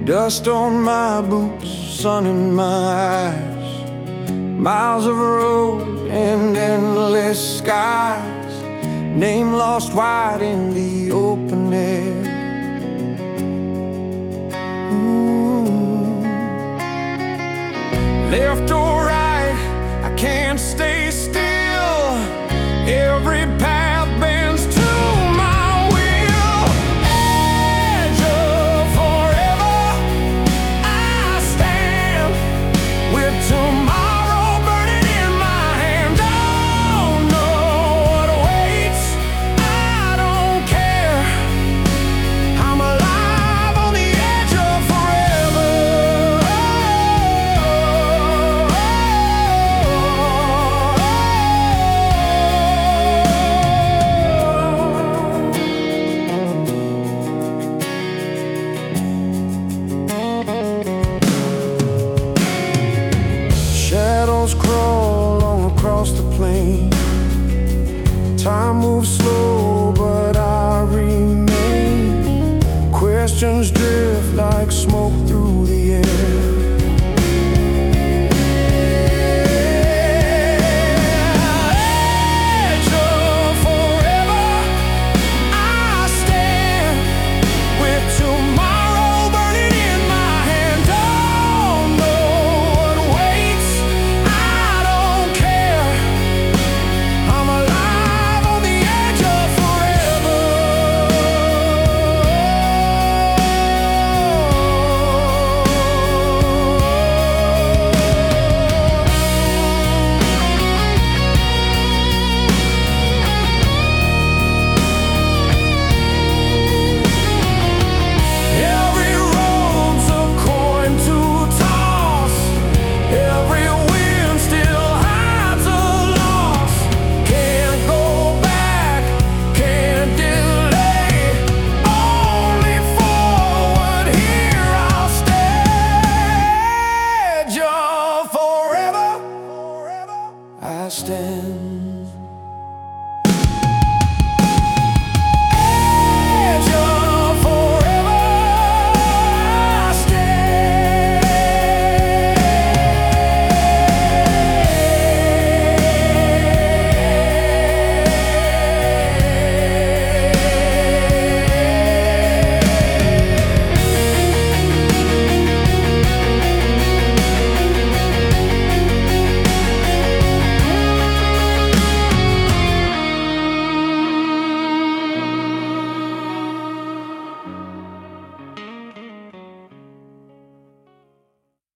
Dust on my boots, sun in my eyes, miles of road and endless skies, name lost wide in the open air. Left or right, I can't stay still. Every path bends to my will. Edge of forever, I stand with tomorrow burning in my hand. Don't know what awaits, I don't care. I'm alive on the edge of forever. Shadows crawl all across the plain. Time moves slow, but I remain. Questions